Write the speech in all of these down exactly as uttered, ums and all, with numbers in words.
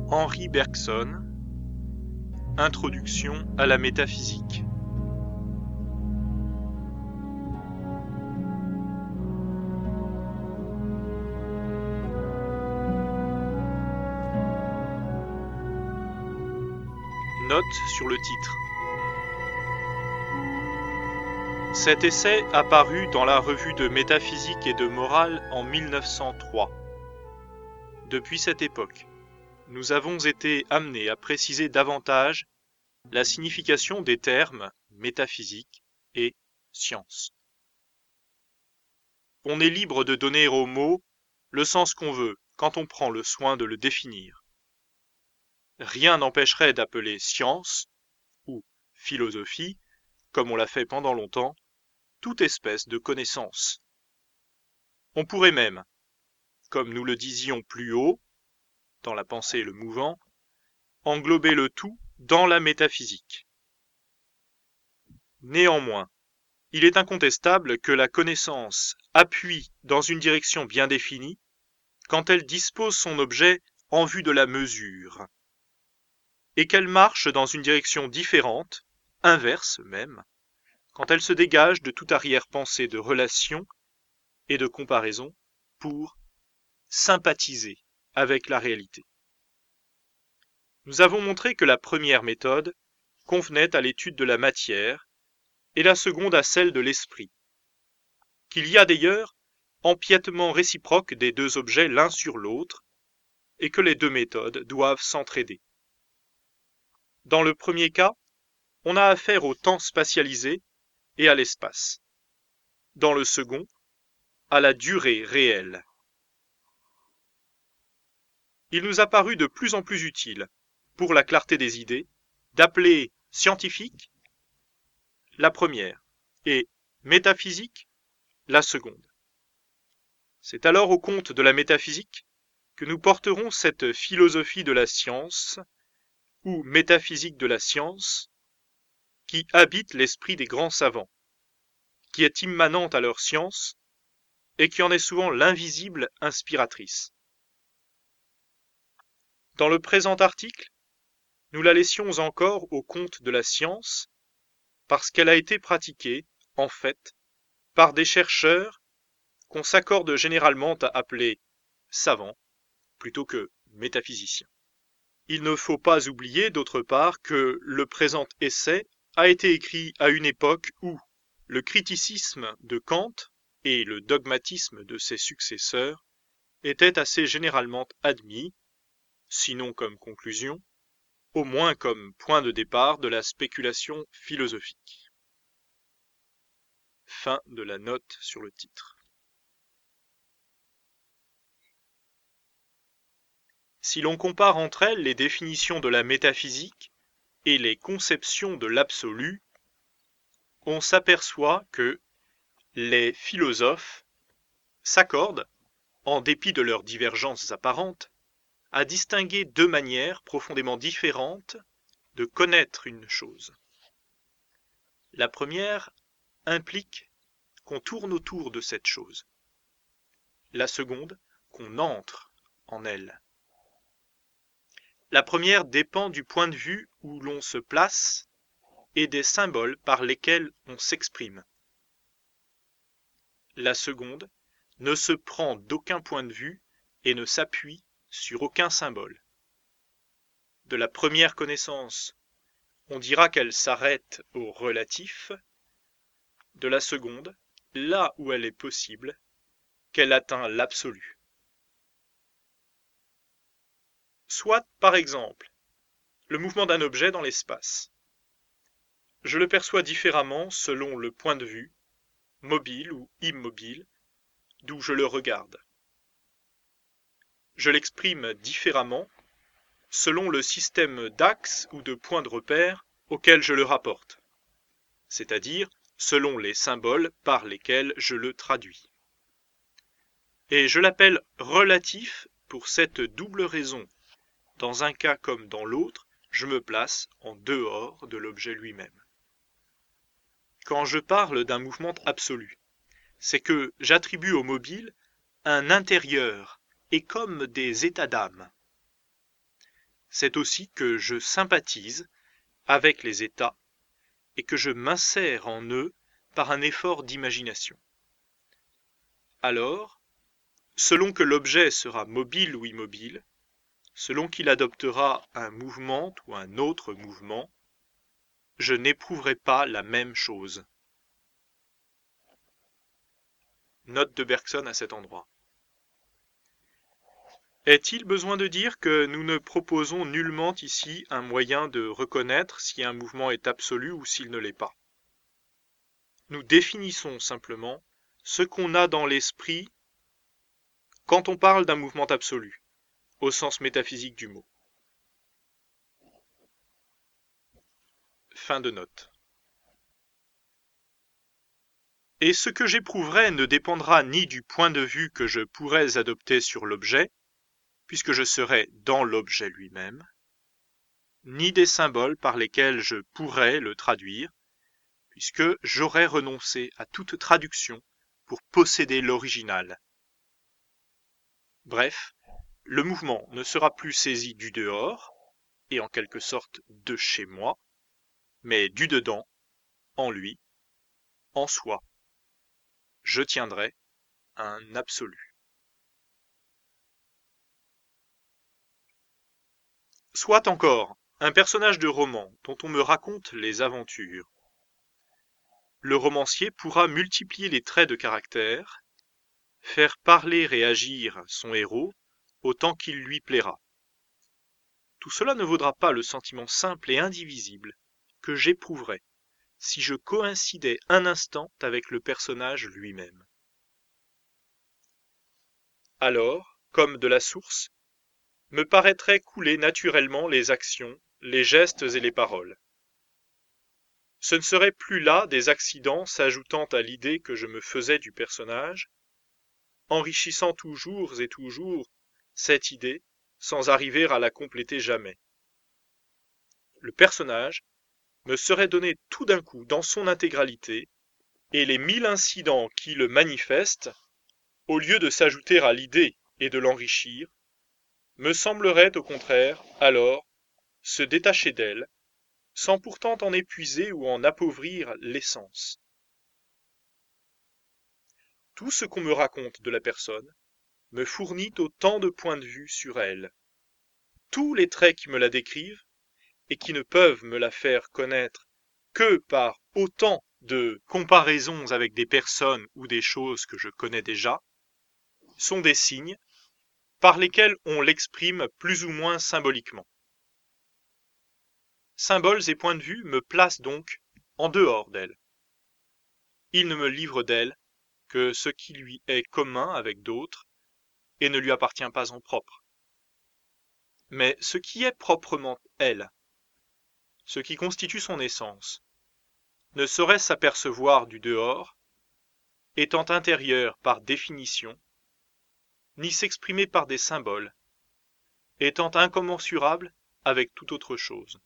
Henri Bergson, Introduction à la métaphysique. Note sur le titre. Cet essai apparut dans la revue de métaphysique et de morale en mille neuf cent trois. Depuis cette époque, nous avons été amenés à préciser davantage la signification des termes métaphysique et science. On est libre de donner au mot le sens qu'on veut quand on prend le soin de le définir. Rien n'empêcherait d'appeler science ou philosophie, comme on l'a fait pendant longtemps, toute espèce de connaissance. On pourrait même, comme nous le disions plus haut, dans la pensée et le mouvant, englober le tout dans la métaphysique. Néanmoins, il est incontestable que la connaissance appuie dans une direction bien définie quand elle dispose son objet en vue de la mesure, et qu'elle marche dans une direction différente, inverse même, quand elle se dégage de toute arrière-pensée de relation et de comparaison pour sympathiser avec la réalité. Nous avons montré que la première méthode convenait à l'étude de la matière et la seconde à celle de l'esprit, qu'il y a d'ailleurs empiètement réciproque des deux objets l'un sur l'autre et que les deux méthodes doivent s'entraider. Dans le premier cas, on a affaire au temps spatialisé et à l'espace. Dans le second, à la durée réelle. Il nous a paru de plus en plus utile, pour la clarté des idées, d'appeler scientifique la première et métaphysique la seconde. C'est alors au compte de la métaphysique que nous porterons cette philosophie de la science ou métaphysique de la science qui habite l'esprit des grands savants, qui est immanente à leur science et qui en est souvent l'invisible inspiratrice. Dans le présent article, nous la laissions encore au compte de la science parce qu'elle a été pratiquée, en fait, par des chercheurs qu'on s'accorde généralement à appeler savants plutôt que métaphysiciens. Il ne faut pas oublier, d'autre part, que le présent essai a été écrit à une époque où le criticisme de Kant et le dogmatisme de ses successeurs étaient assez généralement admis, sinon comme conclusion, au moins comme point de départ de la spéculation philosophique. Fin de la note sur le titre. Si l'on compare entre elles les définitions de la métaphysique et les conceptions de l'absolu, on s'aperçoit que les philosophes s'accordent, en dépit de leurs divergences apparentes, à distinguer deux manières profondément différentes de connaître une chose. La première implique qu'on tourne autour de cette chose. La seconde, qu'on entre en elle. La première dépend du point de vue où l'on se place et des symboles par lesquels on s'exprime. La seconde ne se prend d'aucun point de vue et ne s'appuie sur aucun symbole. De la première connaissance, on dira qu'elle s'arrête au relatif. De la seconde, là où elle est possible, qu'elle atteint l'absolu. Soit, par exemple, le mouvement d'un objet dans l'espace. Je le perçois différemment selon le point de vue, mobile ou immobile, d'où je le regarde. Je l'exprime différemment selon le système d'axes ou de points de repère auquel je le rapporte, c'est-à-dire selon les symboles par lesquels je le traduis. Et je l'appelle relatif pour cette double raison. Dans un cas comme dans l'autre, je me place en dehors de l'objet lui-même. Quand je parle d'un mouvement absolu, c'est que j'attribue au mobile un intérieur et comme des états d'âme. c'est aussi que je sympathise avec les états et que je m'insère en eux par un effort d'imagination. Alors, selon que l'objet sera mobile ou immobile, selon qu'il adoptera un mouvement ou un autre mouvement, je n'éprouverai pas la même chose. Note de Bergson à cet endroit. Est-il besoin de dire que nous ne proposons nullement ici un moyen de reconnaître si un mouvement est absolu ou s'il ne l'est pas? Nous définissons simplement ce qu'on a dans l'esprit quand on parle d'un mouvement absolu, au sens métaphysique du mot. Fin de note. Et ce que j'éprouverai ne dépendra ni du point de vue que je pourrais adopter sur l'objet, puisque je serai dans l'objet lui-même, ni des symboles par lesquels je pourrais le traduire, puisque j'aurais renoncé à toute traduction pour posséder l'original. Bref, le mouvement ne sera plus saisi du dehors, et en quelque sorte de chez moi, mais du dedans, en lui, en soi. Je tiendrai un absolu. Soit encore un personnage de roman dont on me raconte les aventures. Le romancier pourra multiplier les traits de caractère, faire parler et agir son héros autant qu'il lui plaira. Tout cela ne vaudra pas le sentiment simple et indivisible que j'éprouverais si je coïncidais un instant avec le personnage lui-même. Alors, comme de la source, me paraîtraient couler naturellement les actions, les gestes et les paroles. Ce ne seraient plus là des accidents s'ajoutant à l'idée que je me faisais du personnage, enrichissant toujours et toujours cette idée sans arriver à la compléter jamais. Le personnage me serait donné tout d'un coup dans son intégralité, et les mille incidents qui le manifestent, au lieu de s'ajouter à l'idée et de l'enrichir, me sembleraient au contraire, alors, se détacher d'elle, sans pourtant en épuiser ou en appauvrir l'essence. Tout ce qu'on me raconte de la personne me fournit autant de points de vue sur elle. Tous les traits qui me la décrivent, et qui ne peuvent me la faire connaître que par autant de comparaisons avec des personnes ou des choses que je connais déjà, sont des signes par lesquels on l'exprime plus ou moins symboliquement. Symboles et points de vue me placent donc en dehors d'elle. Ils ne me livrent d'elle que ce qui lui est commun avec d'autres et ne lui appartient pas en propre. Mais ce qui est proprement elle, ce qui constitue son essence, ne saurait s'apercevoir du dehors, étant intérieur par définition, ni s'exprimer par des symboles, étant incommensurable avec toute autre chose.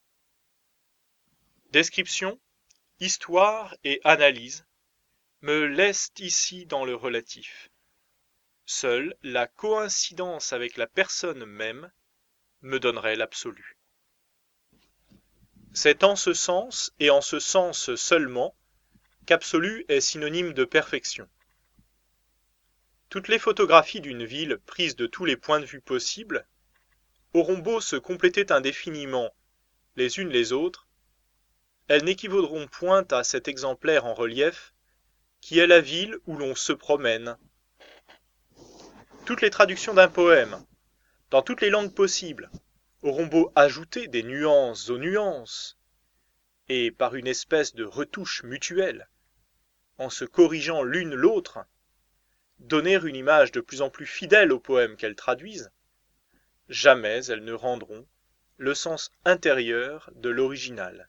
Description, histoire et analyse me laissent ici dans le relatif. Seule la coïncidence avec la personne même me donnerait l'absolu. C'est en ce sens, et en ce sens seulement, qu'absolu est synonyme de perfection. Toutes les photographies d'une ville prises de tous les points de vue possibles auront beau se compléter indéfiniment les unes les autres, elles n'équivaudront point à cet exemplaire en relief qui est la ville où l'on se promène. Toutes les traductions d'un poème, dans toutes les langues possibles, auront beau ajouter des nuances aux nuances, et par une espèce de retouche mutuelle, en se corrigeant l'une l'autre, donner une image de plus en plus fidèle au poème qu'elles traduisent, jamais elles ne rendront le sens intérieur de l'original.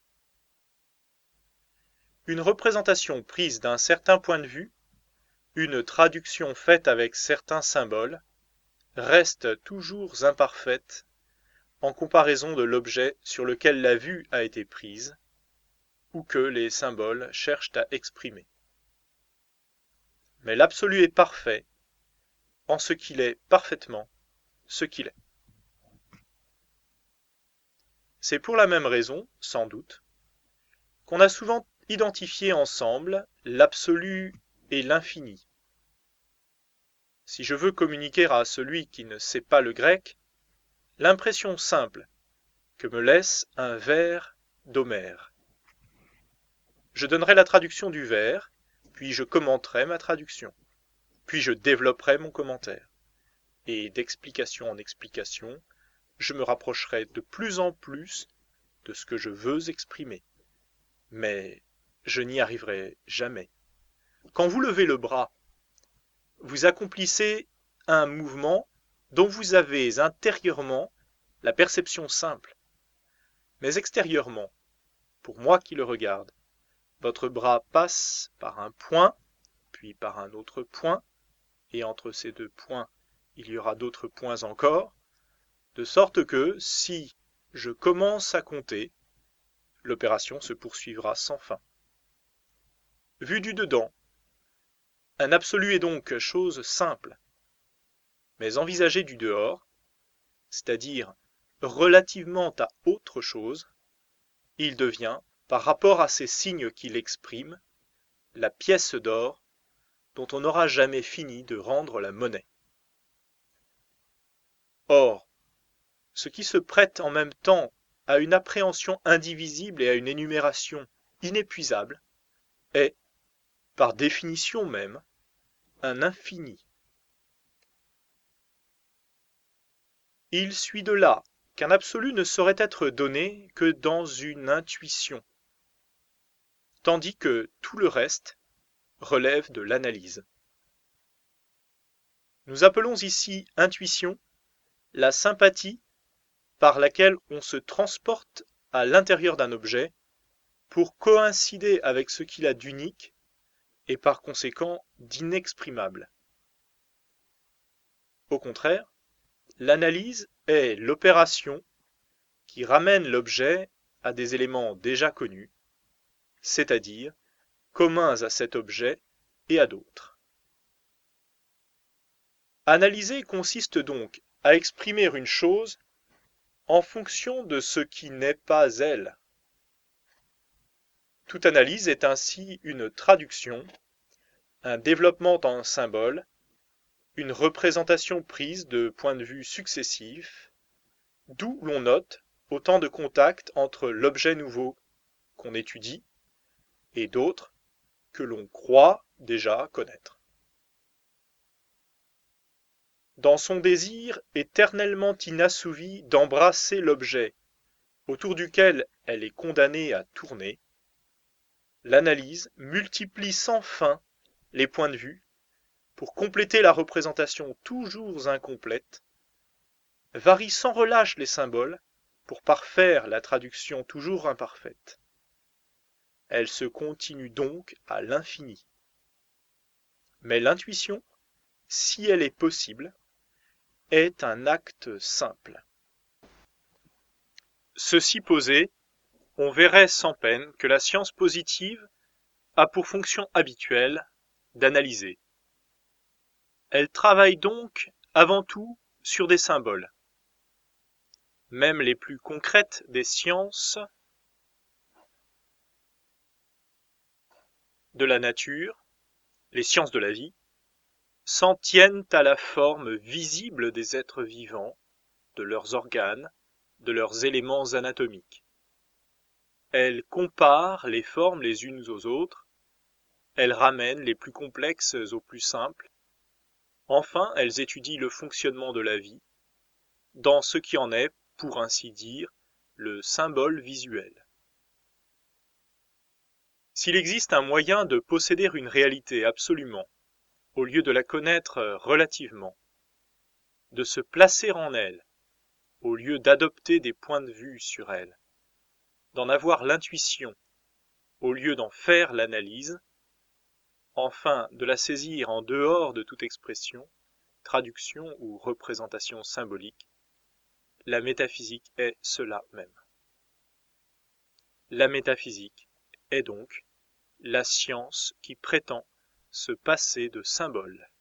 Une représentation prise d'un certain point de vue, une traduction faite avec certains symboles, reste toujours imparfaite en comparaison de l'objet sur lequel la vue a été prise, ou que les symboles cherchent à exprimer. Mais l'absolu est parfait, en ce qu'il est parfaitement ce qu'il est. C'est pour la même raison, sans doute, qu'on a souvent identifié ensemble l'absolu et l'infini. Si je veux communiquer à celui qui ne sait pas le grec l'impression simple que me laisse un vers d'Homère, je donnerai la traduction du vers, puis je commenterai ma traduction, puis je développerai mon commentaire. Et d'explication en explication, je me rapprocherai de plus en plus de ce que je veux exprimer. Mais je n'y arriverai jamais. Quand vous levez le bras, vous accomplissez un mouvement dont vous avez intérieurement la perception simple. Mais extérieurement, pour moi qui le regarde, votre bras passe par un point, puis par un autre point, et entre ces deux points, il y aura d'autres points encore, de sorte que, si je commence à compter, l'opération se poursuivra sans fin. Vu du dedans, un absolu est donc chose simple, mais envisagé du dehors, c'est-à-dire relativement à autre chose, il devient, par rapport à ces signes qu'il exprime, la pièce d'or dont on n'aura jamais fini de rendre la monnaie. Or, ce qui se prête en même temps à une appréhension indivisible et à une énumération inépuisable est, par définition même, un infini. Il suit de là qu'un absolu ne saurait être donné que dans une intuition, tandis que tout le reste relève de l'analyse. Nous appelons ici intuition la sympathie par laquelle on se transporte à l'intérieur d'un objet pour coïncider avec ce qu'il a d'unique et par conséquent d'inexprimable. Au contraire, l'analyse est l'opération qui ramène l'objet à des éléments déjà connus, c'est-à-dire communs à cet objet et à d'autres. Analyser consiste donc à exprimer une chose en fonction de ce qui n'est pas elle. Toute analyse est ainsi une traduction, un développement en symbole, une représentation prise de points de vue successifs, d'où l'on note autant de contacts entre l'objet nouveau qu'on étudie et d'autres que l'on croit déjà connaître. Dans son désir éternellement inassouvi d'embrasser l'objet autour duquel elle est condamnée à tourner, l'analyse multiplie sans fin les points de vue pour compléter la représentation toujours incomplète, varie sans relâche les symboles pour parfaire la traduction toujours imparfaite. Elle se continue donc à l'infini. Mais l'intuition, si elle est possible, est un acte simple. Ceci posé, on verrait sans peine que la science positive a pour fonction habituelle d'analyser. Elle travaille donc avant tout sur des symboles. Même les plus concrètes des sciences de la nature, les sciences de la vie, s'en tiennent à la forme visible des êtres vivants, de leurs organes, de leurs éléments anatomiques. Elles comparent les formes les unes aux autres, elles ramènent les plus complexes aux plus simples, enfin elles étudient le fonctionnement de la vie, dans ce qui en est, pour ainsi dire, le symbole visuel. S'il existe un moyen de posséder une réalité absolument, au lieu de la connaître relativement, de se placer en elle, au lieu d'adopter des points de vue sur elle, d'en avoir l'intuition, au lieu d'en faire l'analyse, enfin de la saisir en dehors de toute expression, traduction ou représentation symbolique, la métaphysique est cela même. La métaphysique est donc la science qui prétend se passer de symboles.